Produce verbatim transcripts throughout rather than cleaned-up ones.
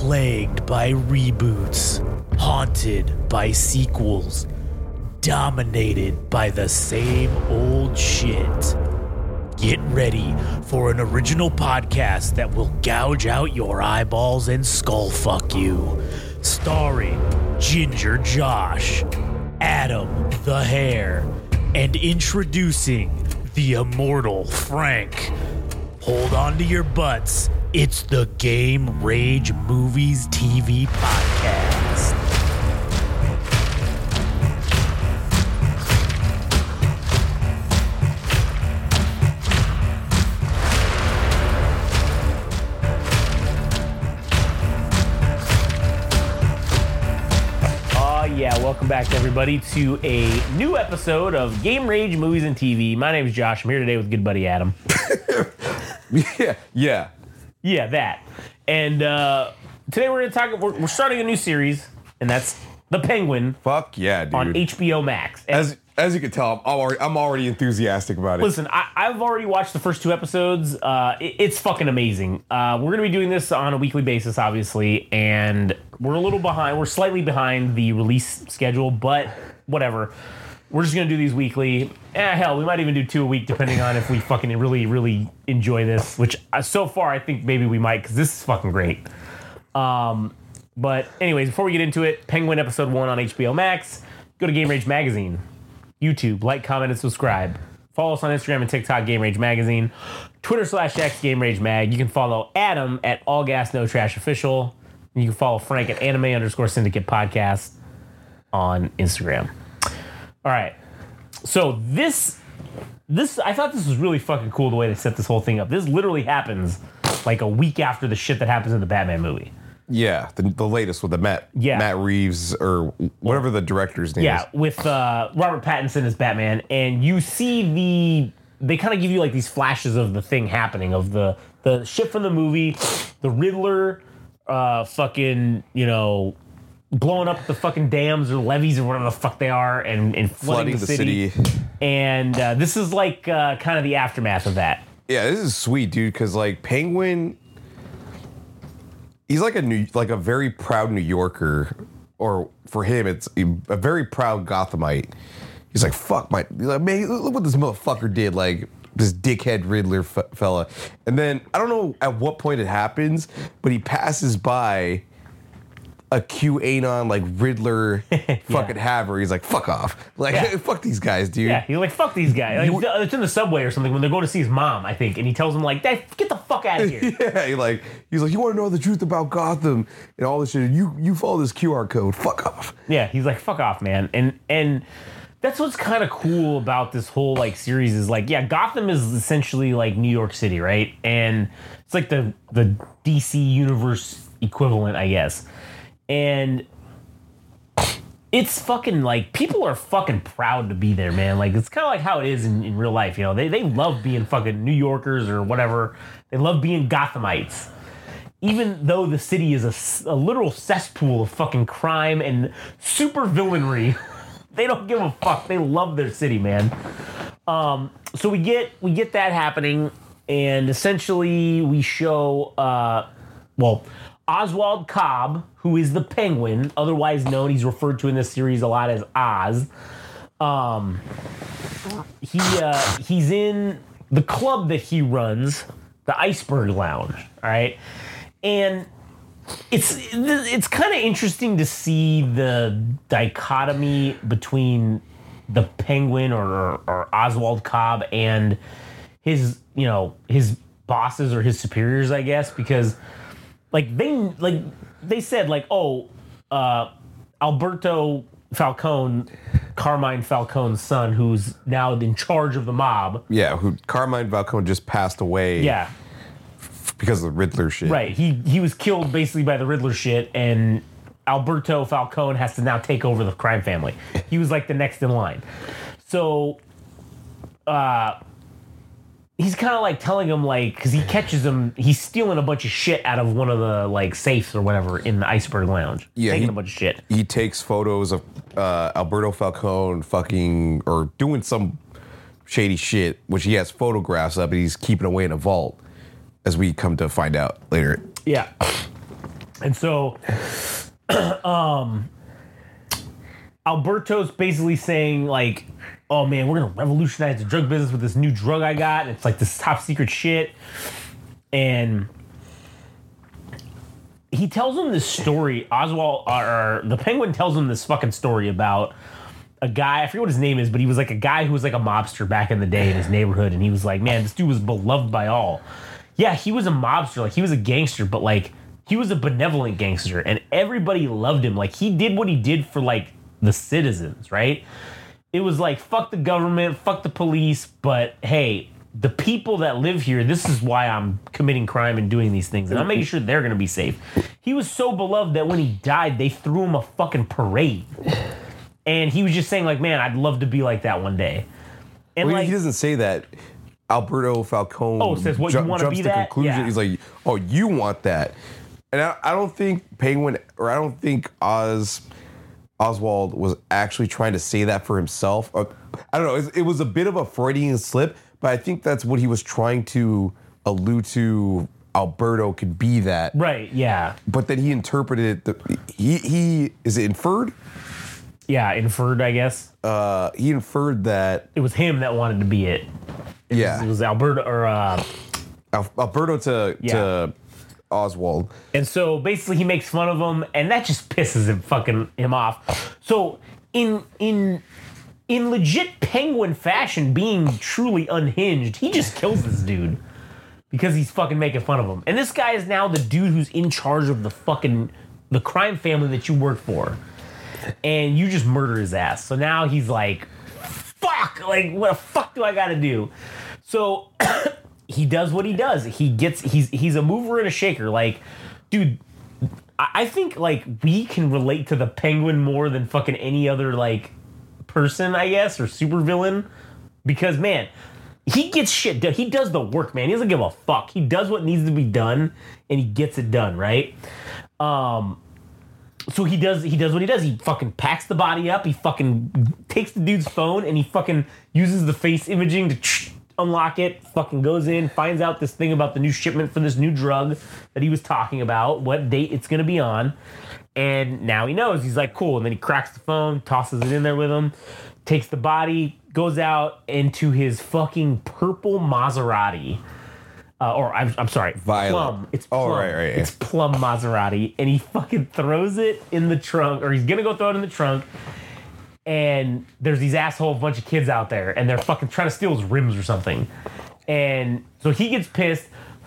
plagued by reboots, haunted by sequels, dominated by the same old shit. Get ready for an original podcast that will gouge out your eyeballs and skull fuck you. Starring Ginger Josh, Adam the Hair, and introducing the immortal Frank. Hold on to your butts. It's the Game Rage Movies T V Podcast. Yeah, welcome back, everybody, to a new episode of Game Rage Movies and T V. My name is Josh. I'm here today with good buddy Adam. yeah, yeah. Yeah, that. And uh, today we're going to talk, we're, we're starting a new series, and that's The Penguin. Fuck yeah, dude. On H B O Max. And as as you can tell, I'm already, I'm already enthusiastic about it. Listen, I, I've already watched the first two episodes. Uh, it, it's fucking amazing. Uh, we're going to be doing this on a weekly basis, obviously, and we're a little behind. We're slightly behind the release schedule, but whatever. We're just going to do these weekly. Eh, hell, we might even do two a week, depending on if we fucking really, really enjoy this, which uh, so far I think maybe we might, because this is fucking great. Um, but anyways, before we get into it, Penguin episode one on H B O Max. Go to Game Rage Magazine. YouTube, like, comment, and subscribe. Follow us on Instagram and TikTok, Game Rage Magazine. Twitter slash X, Game Rage Mag. You can follow Adam at All Gas No Trash Official. And you can follow Frank at Anime underscore Syndicate Podcast on Instagram. All right. So this, this, I thought this was really fucking cool the way they set this whole thing up. This literally happens like a week after the shit that happens in the Batman movie. Yeah, the, the latest with the Matt yeah. Matt Reeves or whatever the director's name yeah, is. Yeah, with uh, Robert Pattinson as Batman, and you see the they kind of give you like these flashes of the thing happening, of the the shit from the movie, the Riddler, uh, fucking you know, blowing up the fucking dams or levees or whatever the fuck they are, and, and flooding, flooding the, the city. city. And uh, this is like uh, kind of the aftermath of that. Yeah, this is sweet, dude, because like Penguin. He's like a new, like a very proud New Yorker, or for him, it's a very proud Gothamite. He's like, fuck my, like, man, look what this motherfucker did, like this dickhead Riddler f- fella. And then I don't know at what point it happens, but he passes by a QAnon like Riddler fucking yeah. haver. He's like, fuck off, like yeah. fuck these guys, dude. Yeah, he's like, fuck these guys. Like, you, it's in the subway or something when they're going to see his mom, I think, and he tells them like, "Dad, get the fuck out of here." Yeah, he like he's like, you want to know the truth about Gotham and all this shit? You you follow this Q R code, fuck off. Yeah, he's like, fuck off, man, and and. That's what's kind of cool about this whole like series is like, yeah, Gotham is essentially like New York City, right? And it's like the the D C universe equivalent, I guess. And it's fucking like, people are fucking proud to be there, man. Like, it's kind of like how it is in, in real life, you know? They they love being fucking New Yorkers or whatever. They love being Gothamites. Even though the city is a, a literal cesspool of fucking crime and super villainry. They don't give a fuck. They love their city, man. Um, so we get we get that happening, and essentially we show, uh, well, Oswald Cobb, who is the Penguin, otherwise known, he's referred to in this series a lot as Oz. Um, he uh, he's in the club that he runs, the Iceberg Lounge. All right, and. It's it's kind of interesting to see the dichotomy between the Penguin or, or Oswald Cobb and his, you know, his bosses or his superiors, I guess, because like they like they said like, oh, uh, Alberto Falcone, Carmine Falcone's son, who's now in charge of the mob. Yeah, who Carmine Falcone just passed away. Yeah. Because of the Riddler shit. Right. He he was killed basically by the Riddler shit, and Alberto Falcone has to now take over the crime family. He was like the next in line. So uh, he's kind of like telling him, like, because he catches him, he's stealing a bunch of shit out of one of the like safes or whatever in the Iceberg Lounge. Yeah, taking he, a bunch of shit. He takes photos of uh, Alberto Falcone fucking, or doing some shady shit, which he has photographs of, and he's keeping away in a vault. As we come to find out later. Yeah. And so, um, Alberto's basically saying like, "Oh man, we're gonna revolutionize the drug business with this new drug I got. And it's like this top secret shit." And he tells him this story. Oswald, or the Penguin, tells him this fucking story about a guy. I forget what his name is, but he was like a guy who was like a mobster back in the day in his neighborhood, and he was like, "Man, this dude was beloved by all." Yeah, he was a mobster, like he was a gangster, but like he was a benevolent gangster, and everybody loved him. Like he did what he did for like the citizens, right? It was like, fuck the government, fuck the police, but hey, the people that live here, this is why I'm committing crime and doing these things, and I'm making sure they're going to be safe. He was so beloved that when he died, they threw him a fucking parade. And he was just saying, like, man, I'd love to be like that one day. And well, like, he doesn't say that. Alberto Falcone oh, says, what, ju- you want to jumps be to that? conclusion. Yeah. He's like, oh, you want that. And I, I don't think Penguin, or I don't think Oz... Oswald was actually trying to say that for himself. Uh, I don't know. It, it was a bit of a Freudian slip, but I think that's what he was trying to allude to. Alberto could be that, right? Yeah. But then he interpreted the he he is it inferred? Yeah, inferred. I guess. Uh, he inferred that it was him that wanted to be it. it yeah, was, it was Alberto or uh, Al- Alberto to yeah. to. Oswald. And so basically he makes fun of him, and that just pisses him fucking him off. So in in in legit Penguin fashion, being truly unhinged, he just kills this dude because he's fucking making fun of him. And this guy is now the dude who's in charge of the fucking the crime family that you work for. And you just murder his ass. So now he's like, fuck, like what the fuck do I gotta do? So he does what he does. He gets he's he's a mover and a shaker. Like, dude, I think like we can relate to the Penguin more than fucking any other like person, I guess, or supervillain. Because man, he gets shit done. He does the work, man. He doesn't give a fuck. He does what needs to be done, and he gets it done, right? Um, so he does he does what he does. He fucking packs the body up. He fucking takes the dude's phone, and he fucking uses the face imaging to unlock it, fucking goes in, finds out this thing about the new shipment for this new drug that he was talking about, what date it's going to be on, and now he knows. He's like, cool, and then he cracks the phone, tosses it in there with him, takes the body, goes out into his fucking purple Maserati, uh, or I'm, I'm sorry, Violet. Plum. It's plum. Oh, right, right. It's plum Maserati, and he fucking throws it in the trunk, or he's going to go throw it in the trunk. And there's these asshole bunch of kids out there, and they're fucking trying to steal his rims or something. And so he gets pissed.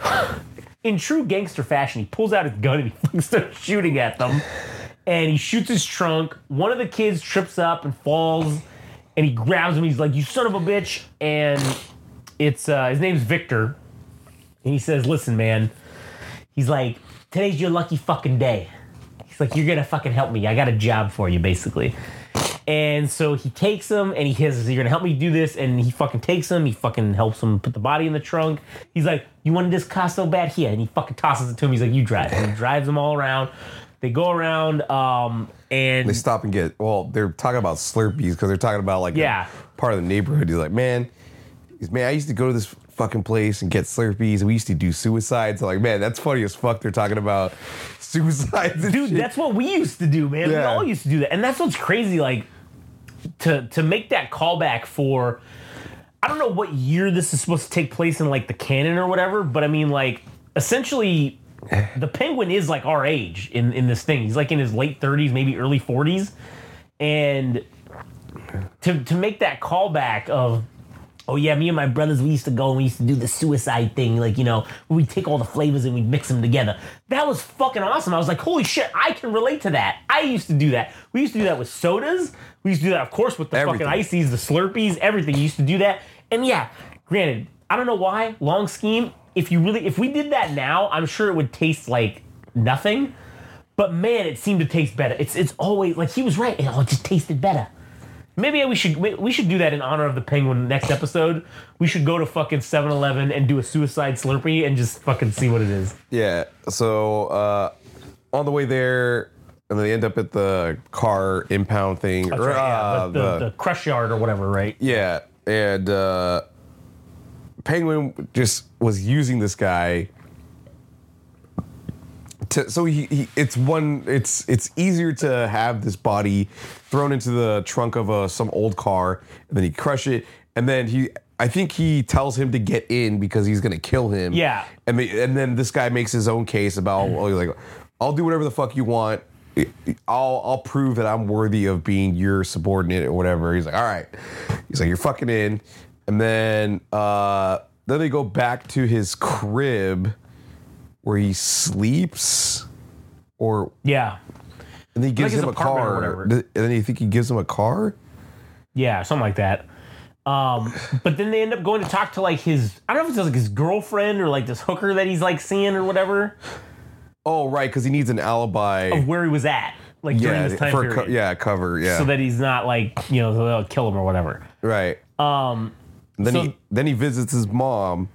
In true gangster fashion, he pulls out his gun and he fucking starts shooting at them. And he shoots his trunk. One of the kids trips up and falls, and he grabs him. He's like, "You son of a bitch!" And it's uh, his name's Victor. And he says, "Listen, man." He's like, "Today's your lucky fucking day." He's like, "You're gonna fucking help me. I got a job for you, basically." And so he takes him and he says, "You're gonna help me do this," and he fucking takes him, he fucking helps him put the body in the trunk. He's like, "You wanted this car so bad here," and he fucking tosses it to him. He's like, "You drive." And he drives them all around. They go around, um, and they stop and get, well, they're talking about Slurpees because they're talking about like yeah. a part of the neighborhood. He's like, man, he's, man, I used to go to this fucking place and get Slurpees, and we used to do suicides. I'm like, man, that's funny as fuck. They're talking about suicides and dude, shit. That's what we used to do, man. Yeah. We all used to do that. And that's what's crazy, like, to to make that callback for, I don't know what year this is supposed to take place in, like, the canon or whatever, but I mean, like, essentially, the Penguin is, like, our age in, in this thing. He's, like, in his late thirties, maybe early forties. And to to make that callback of, oh, yeah, me and my brothers, we used to go and we used to do the suicide thing. Like, you know, we'd take all the flavors and we'd mix them together. That was fucking awesome. I was like, holy shit, I can relate to that. I used to do that. We used to do that with sodas. We used to do that, of course, with the everything. Fucking ices, the Slurpees, everything. You used to do that. And yeah, granted, I don't know why, long scheme, if you really, if we did that now, I'm sure it would taste like nothing. But man, it seemed to taste better. It's it's always, like, he was right. It all just tasted better. Maybe we should we should do that in honor of the Penguin next episode. We should go to fucking seven eleven and do a suicide Slurpee and just fucking see what it is. Yeah. So uh, on the way there, and they end up at the car impound thing. That's or, right, yeah, uh, the, the, the crush yard or whatever, right? Yeah. And uh, Penguin just was using this guy to, so he, he it's one it's it's easier to have this body thrown into the trunk of a some old car, and then he crush it, and then he I think he tells him to get in because he's gonna kill him. Yeah. And the, and then this guy makes his own case about well, he's like, I'll do whatever the fuck you want. I'll I'll prove that I'm worthy of being your subordinate or whatever. He's like, all right. He's like, you're fucking in. And then uh, then they go back to his crib where he sleeps, or Yeah. and he gives Like his him a apartment or car. whatever. And then you think he gives him a car? Yeah, something like that. Um, but then they end up going to talk to like his, I don't know if it's like his girlfriend or like this hooker that he's like seeing or whatever Oh, right, because he needs an alibi. of where he was at, like during yeah, this time for period. co- yeah, cover. Yeah, So that he's not like, you know, they'll kill him or whatever. right. Um, And then so- he then he visits his mom,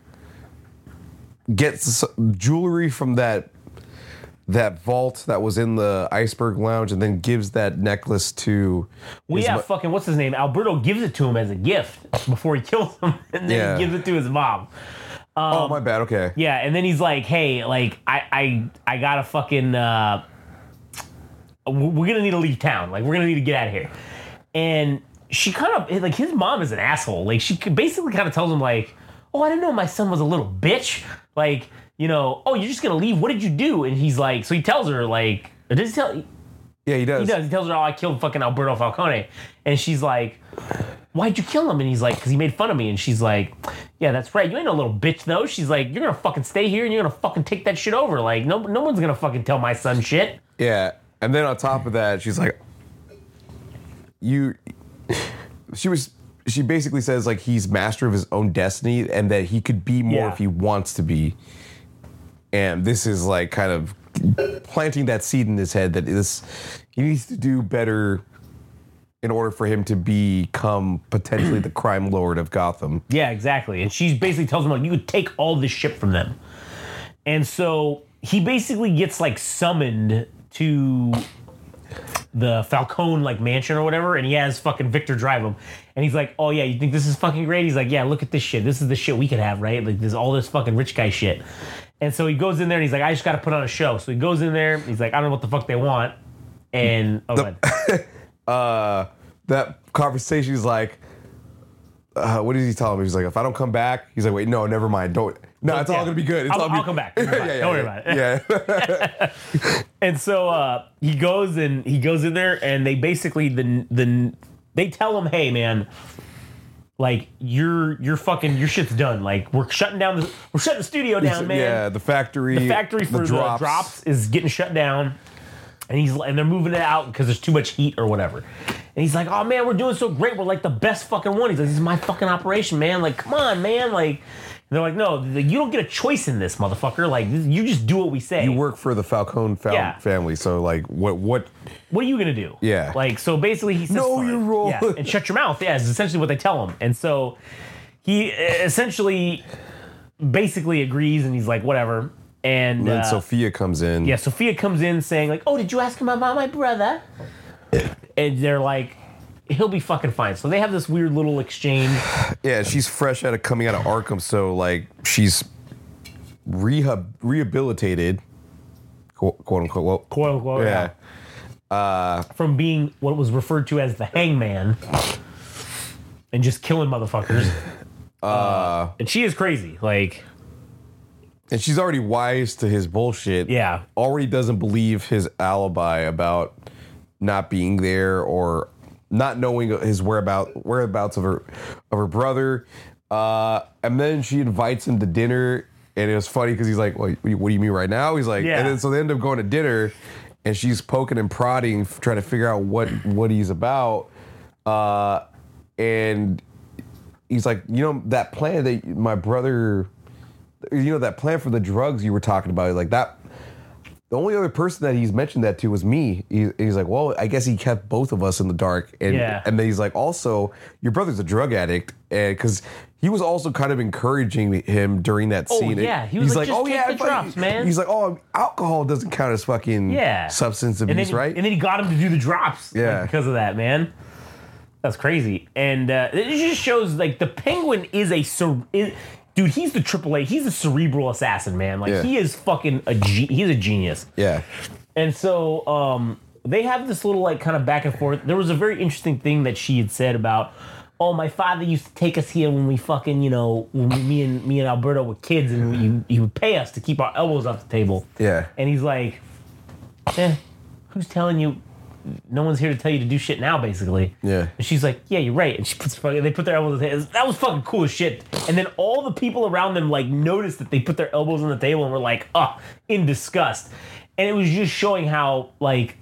gets s- jewelry from that that vault that was in the Iceberg Lounge, and then gives that necklace to. well, his yeah, mo- fucking, what's his name? Alberto gives it to him as a gift before he kills him, and then Yeah. he gives it to his mom. oh, my bad. Okay. Yeah, and then he's like, "Hey, like, I, I, I gotta fucking, uh, we're gonna need to leave town. Like, we're gonna need to get out of here." And she kind of like his mom is an asshole. Like, she basically kind of tells him like, "Oh, I didn't know my son was a little bitch. Like, you know, oh, you're just gonna leave? What did you do?" And he's like, so he tells her like, or does he tell? Yeah, he does. He does. He tells her, "Oh, I killed fucking Alberto Falcone," and she's like, "Why'd you kill him?" And he's like, "Because he made fun of me." And she's like, "Yeah, that's right. You ain't no little bitch though." She's like, "You're gonna fucking stay here and you're gonna fucking take that shit over. Like, no, no one's gonna fucking tell my son shit." Yeah, and then on top of that, she's like, "You." She was. She basically says like he's master of his own destiny, and that he could be more Yeah. if he wants to be. And this is like kind of planting that seed in his head that this he needs to do better in order for him to become potentially the crime lord of Gotham. Yeah, exactly. And she basically tells him like, "You could take all this shit from them." And so he basically gets like summoned to the Falcone like mansion or whatever, and he has fucking Victor drive him, and he's like, "Oh yeah, you think this is fucking great?" He's like, "Yeah, look at this shit. This is the shit we could have, right? Like there's all this fucking rich guy shit." And so he goes in there and he's like, "I just got to put on a show." So he goes in there. He's like, "I don't know what the fuck they want," and oh, go ahead. uh, that conversation is like, uh, what did he tell him? He's like, if I don't come back, he's like, wait, no, never mind. Don't. No, it's Yeah. all gonna be good. It's I'll, all I'll be- come back. I'll come back. yeah, yeah, Don't worry yeah. about it. Yeah. And so uh, he goes and he goes in there, and they basically the the they tell him, "Hey, man, like you're you're fucking your shit's done. Like we're shutting down the we're shutting the studio down, man. Yeah, the factory. The factory for the drops. drops is getting shut down." And he's and they're moving it out because there's too much heat or whatever. And he's like, "Oh man, we're doing so great. We're like the best fucking one." He's like, "This is my fucking operation, man. Like, come on, man. Like." And they're like, "No, you don't get a choice in this, motherfucker. Like, you just do what we say." You work for the Falcone fam- Yeah. family, so like, what? What? What are you gonna do? Yeah. Like, so basically he says, Know "Fine." your role. Yeah, and shut your mouth. Yeah, is essentially what they tell him. And so he essentially basically agrees, and he's like, whatever. And, And then uh, Sophia comes in. yeah, Sophia comes in saying like, "Oh, did you ask him about my brother?" And they're like, "He'll be fucking fine." So they have this weird little exchange. Yeah, she's fresh out of coming out of Arkham, so like she's rehab rehabilitated, quote, quote unquote. Well, Quote unquote. yeah. yeah. From being what was referred to as the hangman and just killing motherfuckers. Uh, and she is crazy. Like, And she's already wise to his bullshit. yeah. Already doesn't believe his alibi about not being there or not knowing his whereabout whereabouts of her of her brother. Uh, and then she invites him to dinner, and it was funny because he's like, "What, what do you mean right now?" He's like, Yeah. and then so they end up going to dinner, and she's poking and prodding, trying to figure out what what he's about. Uh, and he's like, "You know that plan that my brother." You know, that plan for the drugs you were talking about, like that, the only other person that he's mentioned that to was me. He, he's like, well, I guess he kept both of us in the dark. And, Yeah. and then he's like, also, your brother's a drug addict. And because he was also kind of encouraging him during that Oh, scene. yeah. He was he's like, "Just take the if I-" drops, man. He's like, oh, alcohol doesn't count as fucking Yeah. substance And abuse, then, right? And then he got him to do the drops. like, Yeah. because of that, man. That's crazy. And uh, it just shows like the Penguin is a sur- is, dude, he's the triple A. He's a cerebral assassin, man. Like Yeah. he is fucking a ge- he's a genius. Yeah. And so um, they have this little like kind of back and forth. There was a very interesting thing that she had said about, oh, my father used to take us here when we fucking, you know, when we, me and me and Alberto were kids, and he, he would pay us to keep our elbows off the table. Yeah. And he's like, eh, who's telling you? No one's here to tell you to do shit now, basically. Yeah. And she's like, yeah, you're right. And she puts fucking, they put their elbows on the table. That was fucking cool as shit. And then all the people around them like noticed that they put their elbows on the table and were like, oh, in disgust. And it was just showing how like,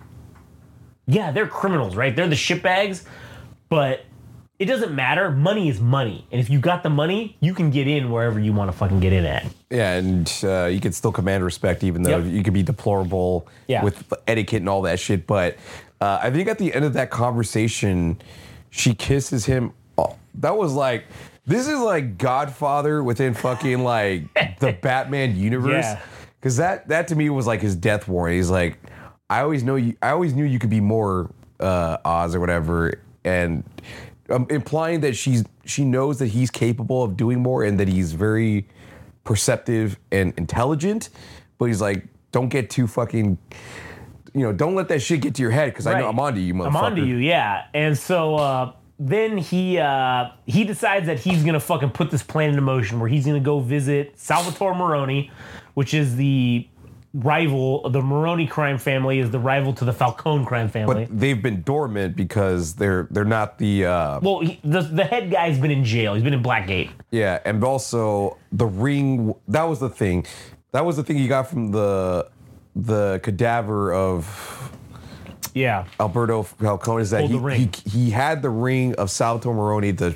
yeah, they're criminals, right? They're the shitbags, but it doesn't matter. Money is money. And if you got the money, you can get in wherever you want to fucking get in at. Yeah, and uh, you can still command respect, even though Yep. you could be deplorable Yeah. with etiquette and all that shit. But uh, I think at the end of that conversation, she kisses him. Oh, that was like, this is like Godfather within fucking like the Batman universe. Yeah. Because that that to me was like his death warrant. He's like, I always know you. I always knew you could be more, uh, Oz or whatever, and. Um, implying that she's she knows that he's capable of doing more and that he's very perceptive and intelligent, but he's like, don't get too fucking, you know, don't let that shit get to your head because I know Right. I'm onto you, motherfucker. I'm onto you, yeah. And so uh, then he uh, he decides that he's gonna fucking put this plan into motion where he's gonna go visit Salvatore Maroni, which is the rival. The Maroni crime family is the rival to the Falcone crime family. But they've been dormant because they're they're not the uh, well, he, the the head guy's been in jail. He's been in Blackgate. yeah, and also the ring. That was the thing. That was the thing you got from the the cadaver of Yeah. Alberto Falcone is that Oh, he, the ring. he he had the ring of Salvatore Maroni to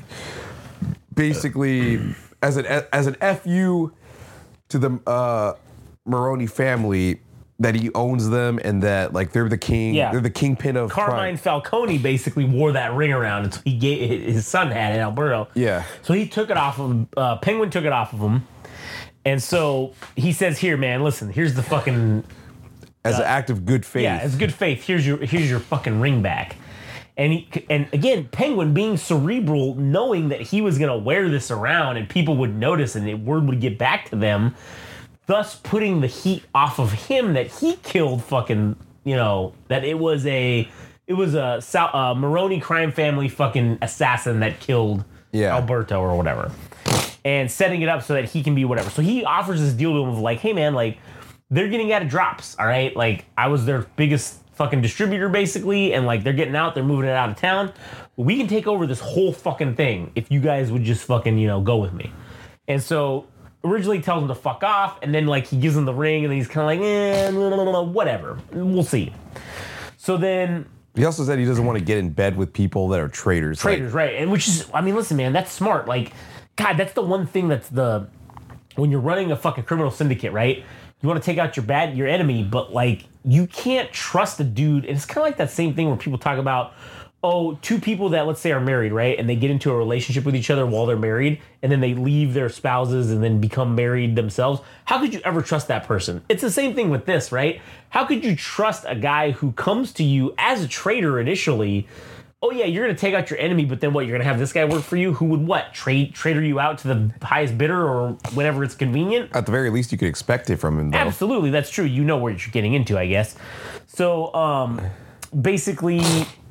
basically as an as an F U to the uh, Maroni family that he owns them and that like they're the king. Yeah. They're the kingpin of Carmine crime. Falcone basically wore that ring around until he gave his son had it, Alberto. Yeah. So he took it off of him. Uh, Penguin took it off of him, and so he says, "Here, man, listen. Here's the fucking As an act of good faith. yeah. It's good faith. Here's your here's your fucking ring back." And he, and again, Penguin being cerebral, knowing that he was gonna wear this around and people would notice and the word would get back to them, thus putting the heat off of him that he killed fucking, you know, that it was a it was a Sal, uh, Maroni crime family fucking assassin that killed Yeah. Alberto or whatever, and setting it up so that he can be whatever. So he offers this deal to him of like, hey man, like they're getting out of drops, all right? Like I was their biggest fucking distributor basically, and like they're getting out, they're moving it out of town. We can take over this whole fucking thing if you guys would just fucking, you know, go with me. And so originally tells him to fuck off, and then like he gives him the ring, and then he's kind of like, eh, no, no, no, no, whatever, we'll see. So then He also said he doesn't want to get in bed with people that are traitors. traitors, right? And which is, I mean, listen, man, that's smart. Like, God, that's the one thing that's the when you're running a fucking criminal syndicate, right? You want to take out your bad your enemy, but like you can't trust a dude. And it's kind of like that same thing where people talk about, oh, two people that let's say are married, right? And they get into a relationship with each other while they're married, and then they leave their spouses and then become married themselves. How could you ever trust that person? It's the same thing with this, right? How could you trust a guy who comes to you as a traitor initially? Oh yeah, you're gonna take out your enemy, but then what? You're gonna have this guy work for you who would what? Trade trader you out to the highest bidder or whenever it's convenient? At the very least, you could expect it from him, though. Absolutely, that's true. You know where you're getting into, I guess. So, um, basically,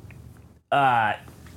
uh,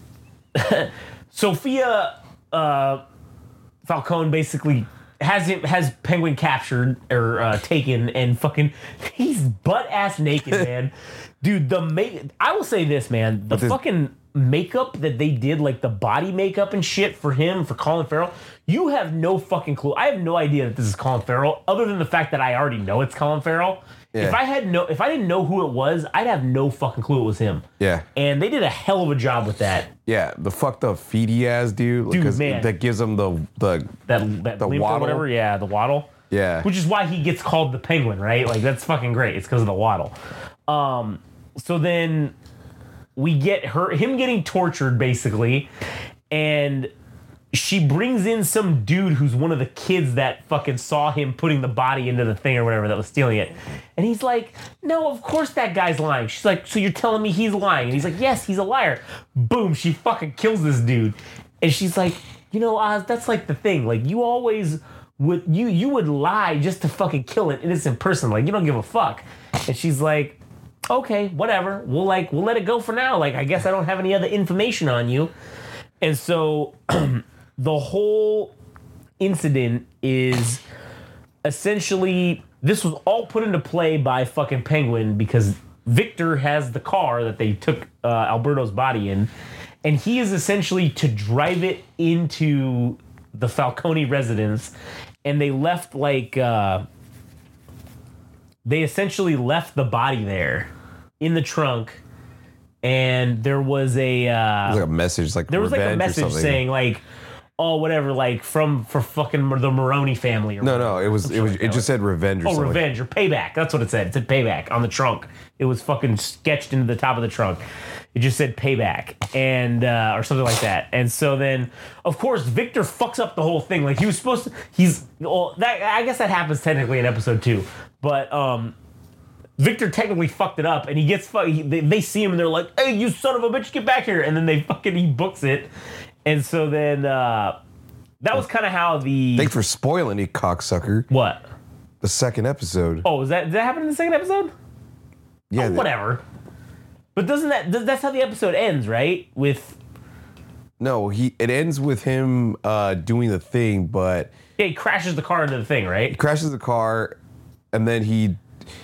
Sophia uh, Falcone basically has him has Penguin captured or uh, taken, and fucking he's butt ass naked, man. Dude, the make I will say this, man, the this- fucking makeup that they did, like the body makeup and shit for him, for Colin Farrell, you have no fucking clue. I have no idea that this is Colin Farrell, other than the fact that I already know it's Colin Farrell. Yeah. If I had no, if I didn't know who it was, I'd have no fucking clue it was him. Yeah. And they did a hell of a job with that. Yeah, the fucked up feet he has, dude. Dude, 'cause man. That gives him the the That that The limp or waddle? whatever, yeah, the waddle. yeah. Which is why he gets called the Penguin, right? Like that's fucking great. It's because of the waddle. Um, so then we get her him getting tortured basically, and she brings in some dude who's one of the kids that fucking saw him putting the body into the thing or whatever that was stealing it. And he's like, no, of course that guy's lying. She's like, so you're telling me he's lying? And he's like, yes, he's a liar. Boom, she fucking kills this dude. And she's like, you know, Oz, that's like the thing. Like, you always would you you would lie just to fucking kill an innocent person. Like, you don't give a fuck. And she's like, okay, whatever. We'll like we'll let it go for now. Like, I guess I don't have any other information on you. And so the whole incident is essentially, this was all put into play by fucking Penguin because Victor has the car that they took uh, Alberto's body in, and he is essentially to drive it into the Falcone residence, and they left like uh, they essentially left the body there in the trunk, and there was a uh, like a message, like there was like a revenge or message something. saying like, oh, whatever, like from for fucking the Maroney family. Or No, whatever. no, it was it was it just said revenge or Oh, something. revenge or payback. That's what it said. It said payback on the trunk. It was fucking sketched into the top of the trunk. It just said payback and uh, or something like that. And so then, of course, Victor fucks up the whole thing. Like he was supposed to. He's well. That I guess that happens technically in episode two, but um, Victor technically fucked it up, and he gets fu- he, they, they see him and they're like, "Hey, you son of a bitch, get back here!" And then they fucking he books it, and so then uh, that was kind of how the Thanks for spoiling, you cocksucker. what. The second episode. Oh, is that did that happen in the second episode? yeah, Oh, the- whatever. But doesn't that that's how the episode ends, right? With no, he it ends with him uh, doing the thing, but yeah, he crashes the car into the thing, right? crashes the car, and then he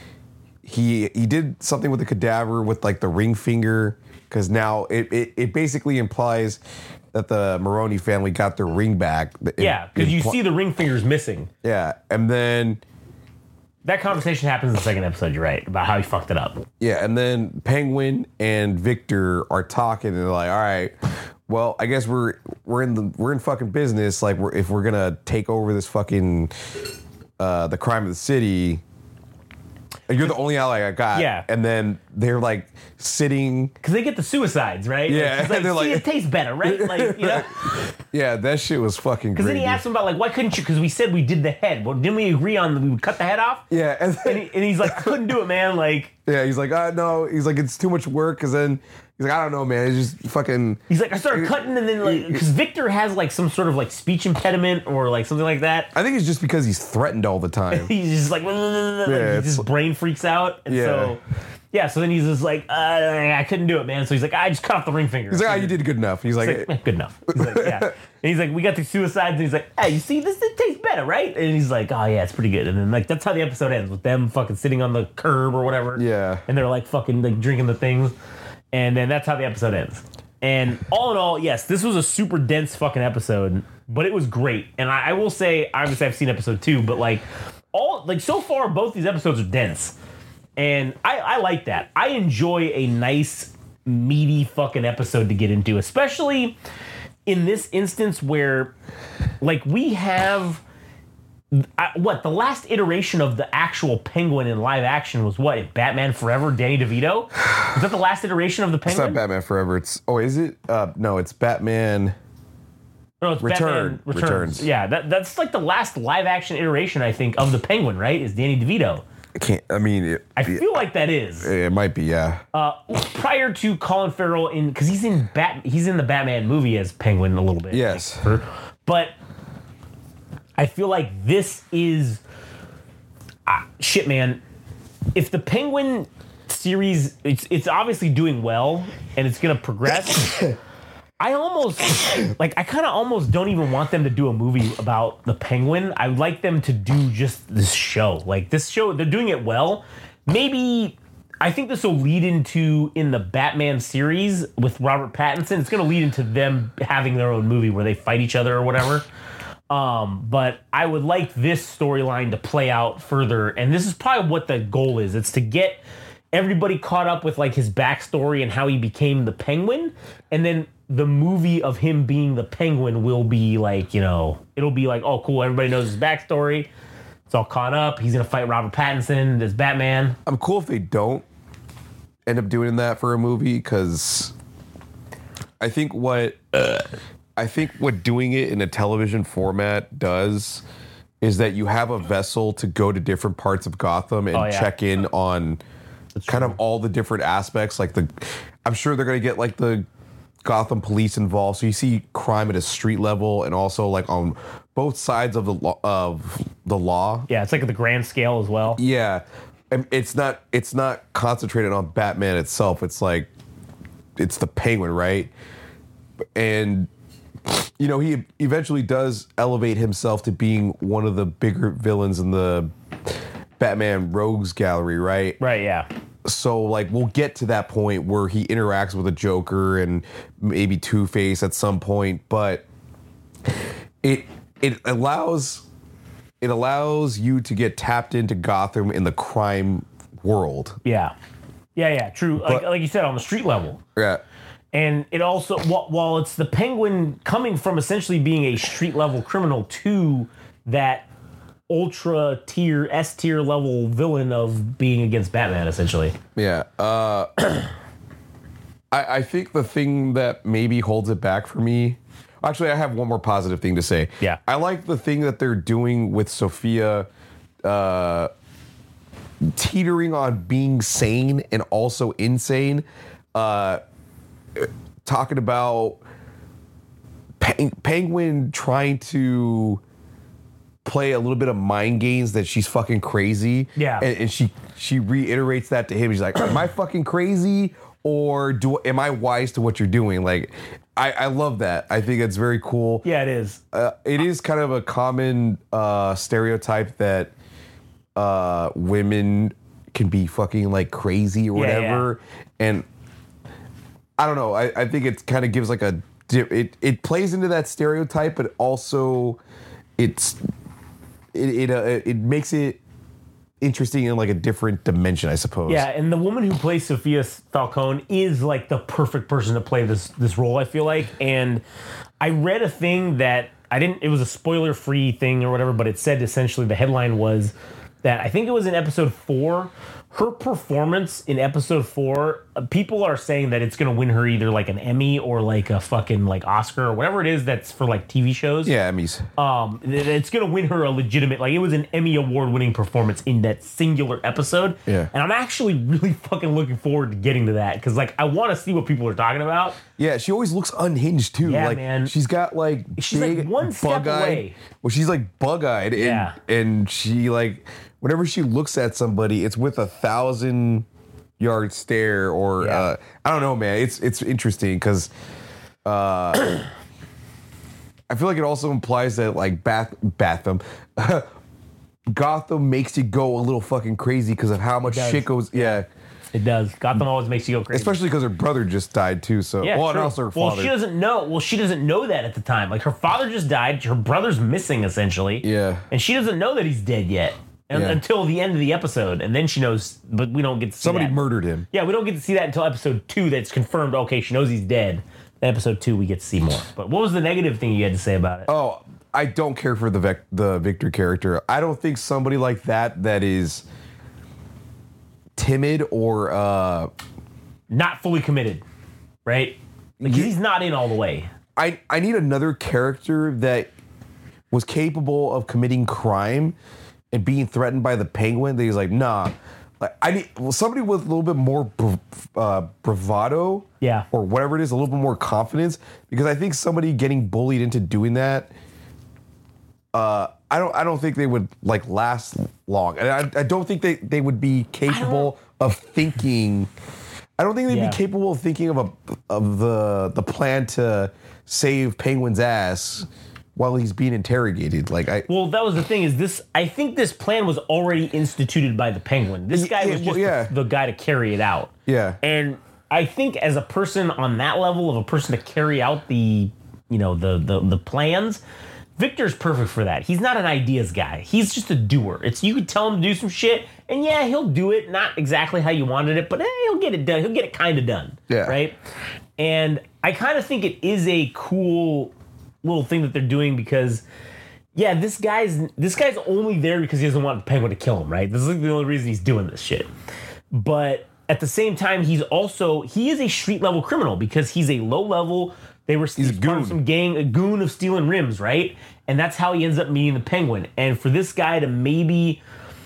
he he did something with the cadaver with like the ring finger, because now it, it it basically implies that the Maroney family got their ring back. It- Yeah, because you impl- see the ring fingers missing. yeah, and then That conversation happens in the second episode. You're right about how he fucked it up. yeah, and then Penguin and Victor are talking, and they're like, "All right, well, I guess we're we're in the we're in fucking business. Like, we're, if we're gonna take over this fucking uh, the crime of the city, you're the only ally I got." Yeah. and then they're like sitting. Because they get the suicides, right? Yeah, Like, he's like, they're see, like- it tastes better, right? Like, you know. Yeah, that shit was fucking. Because then great, he dude. asked him about like, why couldn't you? Because we said we did the head. Well, didn't we agree on we would cut the head off? Yeah, and, then, And, he, and he's like, I couldn't do it, man. Like, yeah, he's like, "Ah, no," he's like, "It's too much work." Because then he's like, "I don't know, man. It's just fucking." he's like, I started cutting, and then like, because Victor has like some sort of like speech impediment or like something like that. I think it's just because he's threatened all the time. He's just like, like Yeah, he it's- just brain freaks out, and Yeah. so yeah. So then he's just like, uh, I couldn't do it, man. So he's like, I just cut off the ring finger. He's like, "Ah, you did good enough." He's like, He's like, "Eh, good enough. He's like, yeah. And he's like, we got the suicides, and he's like, hey, you see, this, this tastes better, right? And he's like, oh yeah, it's pretty good. And then like that's how the episode ends with them fucking sitting on the curb or whatever. Yeah. And they're like fucking like drinking the things, and then that's how the episode ends. And all in all, yes, this was a super dense fucking episode, but it was great. And I, I will say, obviously, I've seen episode two, but like all like so far, both these episodes are dense, and I, I like that. I enjoy a nice, meaty fucking episode to get into, especially in this instance where, like, we have. I, what the last iteration of the actual Penguin in live action was what Batman Forever, Danny DeVito. Is that the last iteration of the "It's Penguin? not Batman Forever. It's oh, is it? Uh, no, it's Batman." No, it's Return. Batman Returns. Returns. Yeah, that, that's like the last live action iteration, I think, of the Penguin, right? Is Danny DeVito. I can't. I mean, it, I feel like that is. it might be. Yeah. Uh, prior to Colin Farrell in, because he's in Bat, he's in the Batman movie as Penguin a little bit. Yes. Like, but I feel like this is ah, shit, man. If the Penguin series, it's it's obviously doing well and it's gonna progress. I almost like I kind of almost don't even want them to do a movie about the Penguin. I would like them to do just this show. Like this show, they're doing it well. Maybe I think this will lead into in the Batman series with Robert Pattinson. It's going to lead into them having their own movie where they fight each other or whatever. Um, but I would like this storyline to play out further, and this is probably what the goal is. It's to get everybody caught up with like his backstory and how he became the Penguin, and then the movie of him being the Penguin will be like, you know, it'll be like, oh, cool, everybody knows his backstory. It's all caught up. He's gonna fight Robert Pattinson as Batman. I'm cool if they don't end up doing that for a movie, because I think what uh, I think what doing it in a television format does is that you have a vessel to go to different parts of Gotham and Oh, yeah. check in on kind of all the different aspects. Like the, I'm sure they're gonna get like the Gotham police involved. So you see crime at a street level and also like on both sides of the law, of the law. Yeah, it's like at the grand scale as well. Yeah, and it's not it's not concentrated on Batman itself. It's like it's the Penguin, right? And you know, he eventually does elevate himself to being one of the bigger villains in the Batman Rogues Gallery, right? Right, yeah. So, like, we'll get to that point where he interacts with a Joker and maybe Two-Face at some point, but it it allows it allows you to get tapped into Gotham in the crime world. Yeah. Yeah, yeah, true. Like, But- like you said, on the street level. Yeah. And it also, wh- while it's the Penguin coming from essentially being a street level criminal to that ultra tier, S tier level villain of being against Batman, essentially. Yeah. Uh, I, I think the thing that maybe holds it back for me. Actually, I have one more positive thing to say. Yeah. I like the thing that they're doing with Sophia uh, teetering on being sane and also insane. Uh, talking about Peng- Penguin trying to play a little bit of mind games that she's fucking crazy. Yeah. And, and she she reiterates that to him. She's like, am I fucking crazy? Or do am I wise to what you're doing? Like, I, I love that. I think it's very cool. Yeah, it is. Uh, it is kind of a common uh, stereotype that uh, women can be fucking like crazy or Yeah, whatever. And I don't know. I, I think it kind of gives like a di- it it plays into that stereotype, but also it's it it, uh, it makes it interesting in like a different dimension, I suppose. Yeah, and the woman who plays Sophia Falcone is like the perfect person to play this this role, I feel like. And I read a thing that I didn't, it was a spoiler free thing or whatever, but it said essentially the headline was that I think it was in episode four. Her performance in episode four, uh, people are saying that it's going to win her either like an Emmy or like a fucking like Oscar or whatever it is that's for like T V shows. Yeah, Emmys. Um, it- it's going to win her a legitimate, like it was an Emmy award winning performance in that singular episode. Yeah. And I'm actually really fucking looking forward to getting to that because like I want to see what people are talking about. Yeah, she always looks unhinged too. Yeah, like man. she's got like She's, like, big one step bug-eyed- away. Well, she's like bug-eyed, and, Yeah. and she like whenever she looks at somebody, it's with a thousand yard stare, or Yeah. uh, I don't know, man. It's it's interesting because uh, I feel like it also implies that like Bath Batham. Gotham makes you go a little fucking crazy because of how much does. shit goes. Yeah, It does. Gotham always makes you go crazy. especially because her brother just died too. So, Yeah, well, and true. also her well, father. she doesn't know. Well, she doesn't know that at the time. Like her father just died. Her brother's missing essentially. Yeah. And she doesn't know that he's dead yet and, Yeah. until the end of the episode, and then she knows. But we don't get to see Somebody that. murdered him. Yeah, we don't get to see that until episode two. That's confirmed. Okay, she knows he's dead. Then episode two, we get to see more. But what was the negative thing you had to say about it? Oh, I don't care for the Vec- the Victor character. I don't think somebody like that that is timid or uh, Not fully committed, right? Like he's not in all the way. I I need another character that was capable of committing crime and being threatened by the Penguin. That he's like, nah. Like I need well, somebody with a little bit more bra- uh, bravado, Yeah. or whatever it is, a little bit more confidence. Because I think somebody getting bullied into doing that, uh, I don't I don't think they would like last long, and I, I don't think they, they would be capable of thinking. I don't think they'd Yeah. be capable of thinking of a of the the plan to save Penguin's ass while he's being interrogated. Like I, Well, that was the thing. Is this? I think this plan was already instituted by the Penguin. This guy yeah, was well, just yeah. the, the guy to carry it out. Yeah. And I think as a person on that level of a person to carry out the, you know, the the the plans, Victor's perfect for that. He's not an ideas guy. He's just a doer. It's you could tell him to do some shit, and yeah, he'll do it. Not exactly how you wanted it, but eh, he'll get it done. He'll get it kind of done. Yeah. Right. And I kind of think it is a cool little thing that they're doing because, yeah, this guy's this guy's only there because he doesn't want the Penguin to kill him. Right. This is like the only reason he's doing this shit. But at the same time, he's also he is a street level criminal because he's a low level. They were he's a part of goon. some gang, a goon of stealing rims, right? And that's how he ends up meeting the Penguin. And for this guy to maybe,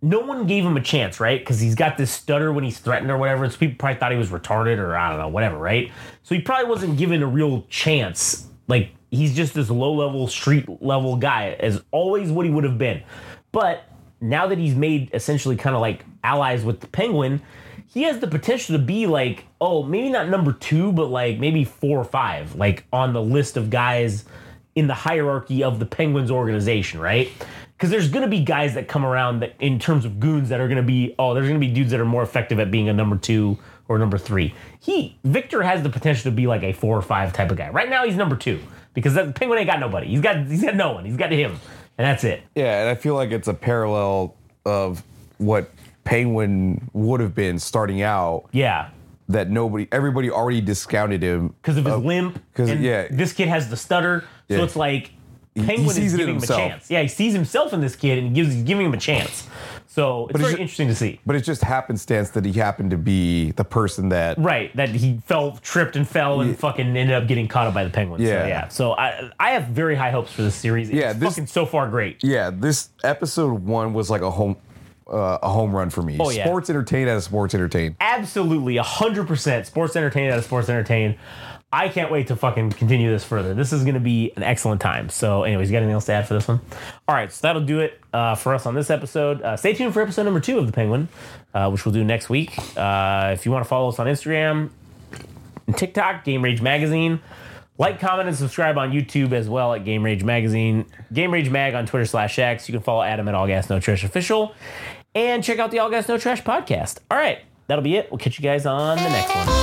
no one gave him a chance, right? Because he's got this stutter when he's threatened or whatever. So people probably thought he was retarded or I don't know, whatever, right? So he probably wasn't given a real chance. Like, he's just this low-level, street-level guy, as always what he would have been. But now that he's made essentially kind of like allies with the Penguin, he has the potential to be like, oh, maybe not number two, but like maybe four or five, like on the list of guys in the hierarchy of the Penguins organization, right? Because there's going to be guys that come around that in terms of goons that are going to be, oh, there's going to be dudes that are more effective at being a number two or number three. He, Victor has the potential to be like a four or five type of guy. Right now he's number two because the Penguin ain't got nobody. He's got, he's got no one. He's got him. And that's it. Yeah, and I feel like it's a parallel of what Penguin would have been starting out. Yeah. That nobody, everybody already discounted him. Because of his uh, limp. Because, and yeah. this kid has the stutter. So Yeah. it's like He- Penguin he sees is it in giving him a himself. chance. Yeah, he sees himself in this kid and he gives, he's giving him a chance. So it's But it's very ju- interesting to see. But it's just happenstance that he happened to be the person that. Right, that he fell, tripped and fell and Yeah. fucking ended up getting caught up by the Penguins. Yeah. So, yeah. So I I have very high hopes for this series. It's Yeah, this- fucking so far great. Yeah, this episode one was like a home, uh, a home run for me. Oh, yeah. Sports entertain as sports entertain. Absolutely, one hundred percent sports entertain out of sports entertain. I can't wait to fucking continue this further. This is going to be an excellent time. So anyways, you got anything else to add for this one? All right, so that'll do it uh, for us on this episode. Uh, stay tuned for episode number two of The Penguin, uh, which we'll do next week. Uh, if you want to follow us on Instagram and TikTok, Game Rage Magazine. Like, comment, and subscribe on YouTube as well at Game Rage Magazine. Game Rage Mag on Twitter slash X. You can follow Adam at All Gas No Trash Official. And check out the All Gas No Trash podcast. All right, that'll be it. We'll catch you guys on the next one.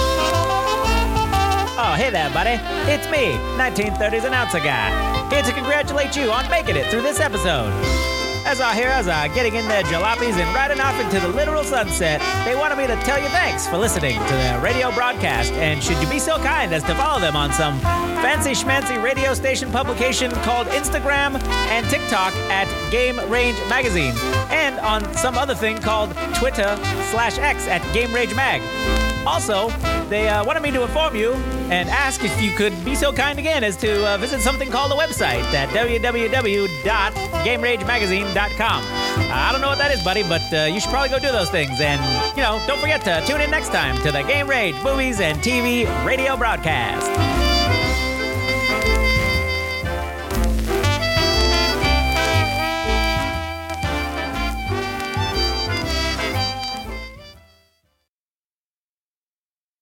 Oh, hey there, buddy. It's me, nineteen thirties announcer guy, here to congratulate you on making it through this episode. As our heroes are getting in their jalopies and riding off into the literal sunset, they wanted me to tell you thanks for listening to their radio broadcast, and should you be so kind as to follow them on some fancy schmancy radio station publication called Instagram and TikTok at Game Range Magazine, and on some other thing called Twitter slash X at Game Rage Mag. Also, they uh, wanted me to inform you and ask if you could be so kind again as to uh, visit something called a website at w w w dot game rage magazine dot com. Uh, I don't know what that is, buddy, but uh, you should probably go do those things. And, you know, don't forget to tune in next time to the Game Rage Movies and T V radio broadcast.